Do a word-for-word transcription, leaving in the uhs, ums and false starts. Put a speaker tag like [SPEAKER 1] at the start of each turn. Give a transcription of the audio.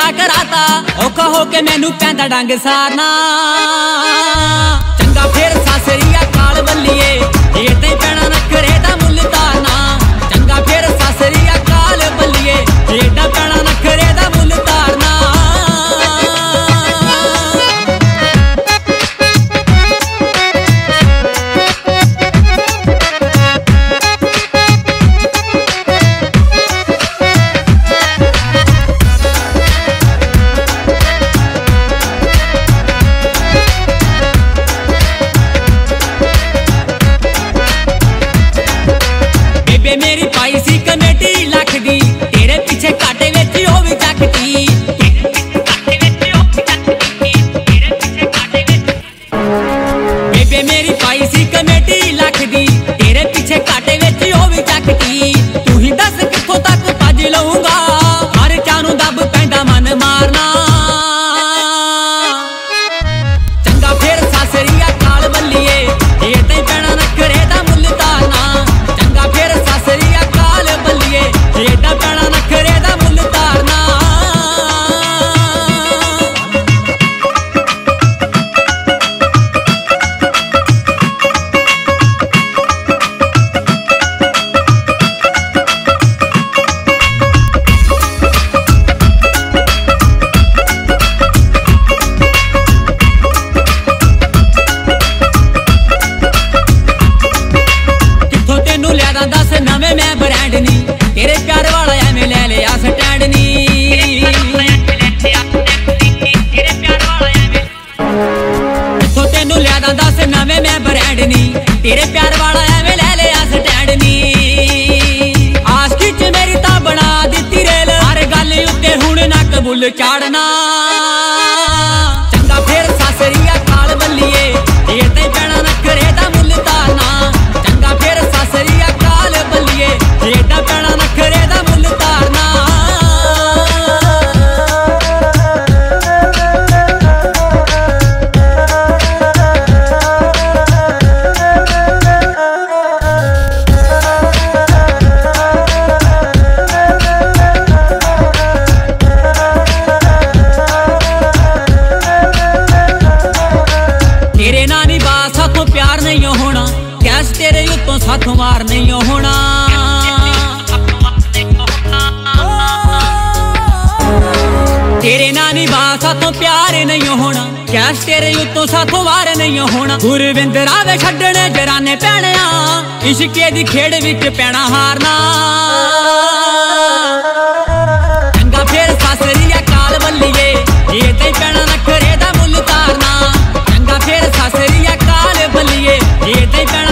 [SPEAKER 1] ਵਿਆਹ ਕਰਾਤਾ ਔਖਾ ਹੋ ਕੇ ਮੈਨੂੰ ਪੈਂਦਾ ਡੰਗ ਸਾਰਨਾ ਚੰਗਾ ਫੇਰ ਸਾਸਰੀ ਅਕਾਲ ਬੱਲੀਏ ਇਹ ਤੇ ਪੈਣਾ ਨਖਰੇ ਦਾ ਮੁੱਲ ਤਾਰਨਾ ਚੰਗਾ ਫੇਰ ਸਾਸਰੀ ਅਕਾਲ ਬੱਲੀਏ ਇਹ ਤਾਂ ਪੈਣਾ ਨਖਰੇ ਦਾ ਮੁੱਲ ਤਾਰਨਾ मेरी पाई सी कमेटी लख दी तेरे पीछे काटे विच ओ भी चकती बेबे मेरी पाई सी कमेटी लख दी तेरे पीछे काटे विच ओ भी चकती तू ही दस कित्थों तक भज लऊंगा हर चानू दब पैंदा मन मारना चंगा फेर सासरी अकाल बल्लीए ये ते पैना नखरे दा मुੱਲ तारना चंगा फेर सासरी अकाल बल्लीए ये ता पैना नखरे दा मुੱਲ तारना दस नवे मैं ब्रांड नी तेरे प्यार वाला एवें ले लिया स्टैंड नी तो तेनू लिया दस नवे मैं ब्रांड नी तेरे प्यार वाला एवें ले लिया स्टैंड नी आशिकी च मेरी ता बना दित्ती रेल हर गल उत्ते हुण ना कबूल चाड़ना चंगा फेर सासरी अकाल बल्लीए ये ते पैना नखरे दा मुੱਲ तारना चंगा फेर सासरी अकाल बल्लीए ये ता पैना नखरे दा मुੱਲ तारना तेरे नानी बात साथों प्यार नहीं होना कैश तेरे उत्तों साथों मार नहीं होना तेरे नानी बात साथों प्यार नहीं होना कैश तेरे उत्तों साथों वार नहीं होना गुरविंदर आवे छड्डने जराने पैणिया इश्के दी खेड़ विच पैना हारना चंगा फेर सासरी अकाल बल्लीए ये ते पैना नखरे दा मुੱਲ तारना चंगा फेर सासरी अकाल बल्लीए ये ते पैना